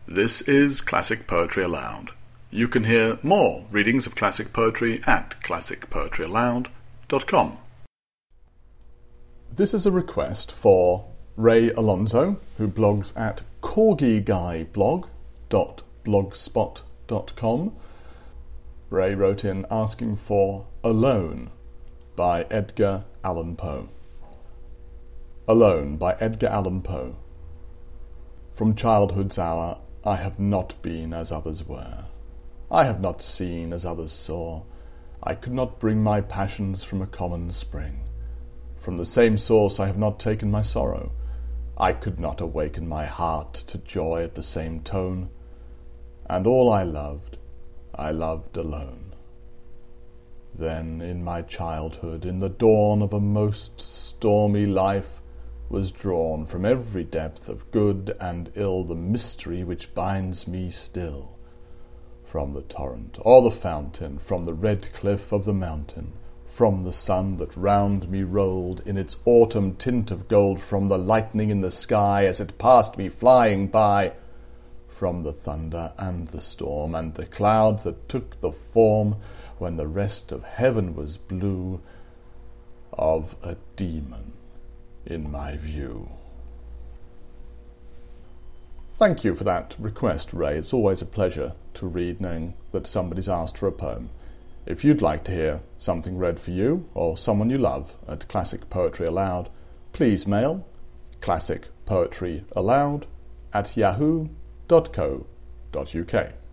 This is Classic Poetry Aloud. You can hear more readings of classic poetry at classicpoetryaloud.com. This is a request for Ray Alonso, who blogs at corgiguyblog.blogspot.com. Ray wrote in asking for Alone by Edgar Allan Poe. Alone by Edgar Allan Poe. From childhood's hour I have not been as others were. I have not seen as others saw. I could not bring my passions from a common spring. From the same source I have not taken my sorrow. I could not awaken my heart to joy at the same tone. And all I loved alone. Then in my childhood, in the dawn of a most stormy life, was drawn from every depth of good and ill the mystery which binds me still. From the torrent or the fountain, from the red cliff of the mountain, from the sun that round me rolled in its autumn tint of gold, from the lightning in the sky as it passed me flying by, from the thunder and the storm, and the cloud that took the form, when the rest of heaven was blue, of a demon in my view. Thank you for that request, Ray. It's always a pleasure to read knowing that somebody's asked for a poem. If you'd like to hear something read for you or someone you love at Classic Poetry Aloud, please mail classicpoetryaloud@yahoo.co.uk.